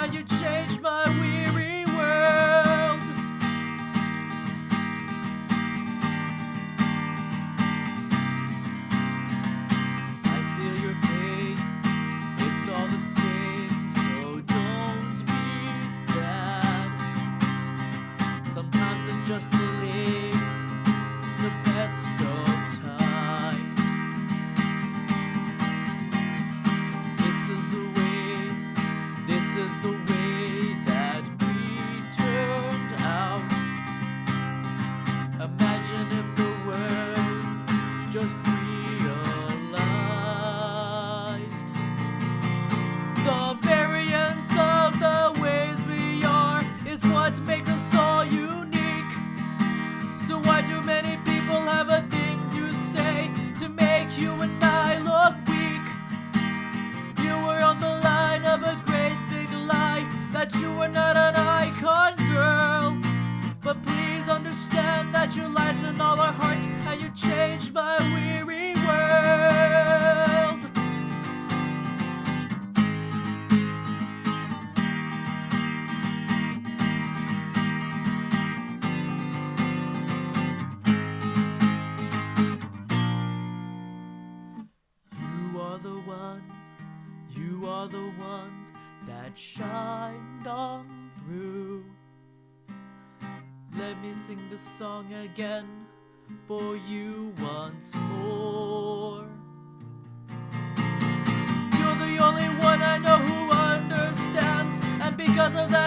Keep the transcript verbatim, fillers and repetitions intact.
and you changed my weary world. I feel your pain, it's all the same, so don't be sad. Sometimes it just delays the best of time. This is the way, this is the way that we turned out. Imagine if the world just realized the variance of the ways we are is what makes us all unique. So why do many people have a thing to say to make you and I look weak? You were on the line of a great big lie that you were not an icon, girl. But please understand that you light in all our hearts and you changed my weary world. You are the one, you are the one that shined on through. Let me sing the song again for you once more. You're the only one I know who understands, and because of that